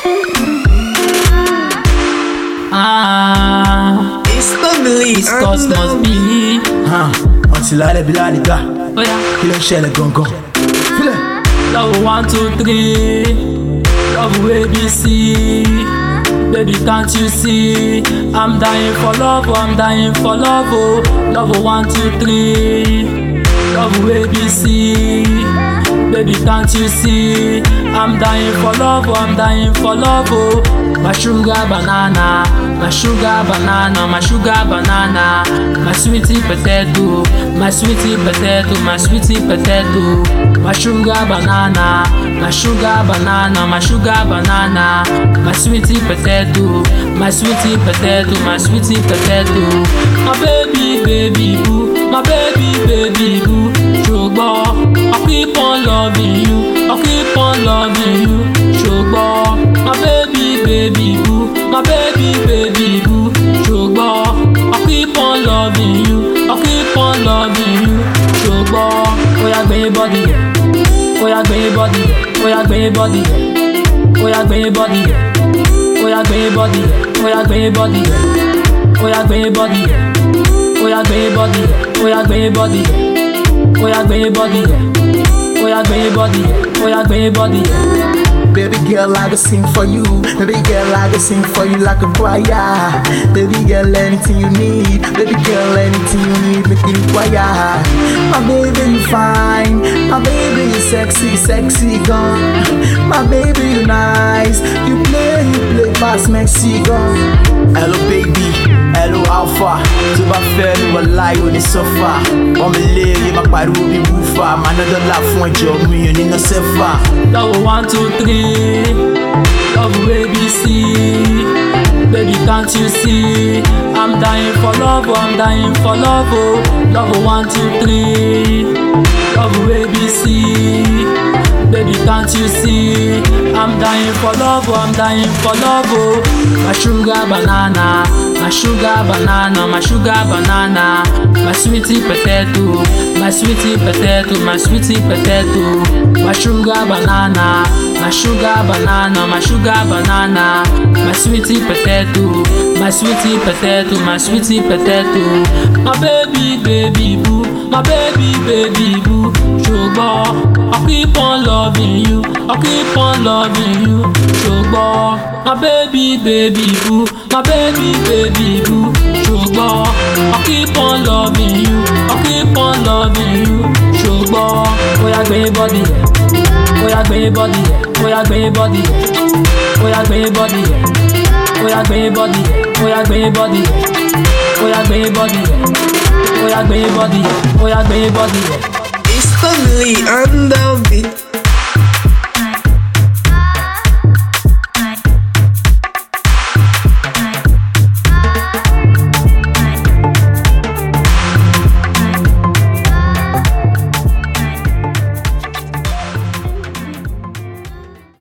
It's lovely, East Coast must be. Until I be like that. Oh yeah. Kill a shell a gun gun. Love 1, 2, 3. Love ABC. Baby, can't you see? I'm dying for love, I'm dying for love. Oh, love 1, 2, 3. Love ABC. Baby, can't you see? I'm dying for love, I'm dying for love. Oh, my sugar banana, my sugar banana, my sugar banana, my sweetie potato, my sweetie potato, my sweetie potato, my sugar banana, my sugar banana, my sugar banana, my sweetie potato, my sweetie potato, my sweetie potato, my baby, baby boo, my baby, baby boo, sugar, I keep on loving you, I keep on loving you, sugar, my baby, baby boo, my baby, baby boo, sugar, I keep on loving you, I keep on loving you, sugar. Oh yeah, baby body, oh yeah, baby body, oh yeah, baby body, oh yeah, baby body, oh yeah, baby body, oh yeah, baby body, oh yeah, baby body, oh yeah, baby body, oh yeah, baby body, oh yeah, baby body, oh yeah, baby body, oh yeah, baby body. Baby girl, I go sing for you. Baby girl, I go sing for you like a choir. Baby girl, anything you need. Baby girl, anything you need, make it require. My baby, you fine. My baby, you sexy, sexy gun. My baby, you nice. You play fast, Mexican. Hello baby, hello alpha. To my friend, you a lie on the sofa. On me lay, you my paru be woofa. Man, another laugh one job, me, you need no sefa. Love 1, 2, 3. Love ABC. Baby, can't you see? I'm dying for love, I'm dying for love. Oh, love 1, 2, 3. Love ABC. Baby, can't you see? I'm dying for love, I'm dying for love. Oh, my sugar banana, my sugar banana, my sugar banana, my sweetie potato, my sweetie potato, my sweetie potato, my sugar banana, my sugar banana, my sugar banana, my sweetie potato, my sweetie potato, my sweetie potato, my baby, baby boo, my baby, baby boo, sugar. I keep on loving you, I keep on loving you, sugar. My baby, baby boo, my baby, baby boo, sugar. I keep on loving you, I keep on loving you, sugar. Oh yeah, baby body, oh yeah, baby body, oh yeah, baby body, oh yeah, baby body, oh yeah, baby body, oh yeah, baby body, oh yeah, baby body, oh yeah, baby body, oh yeah, baby body. It's lovely, I'm the beat.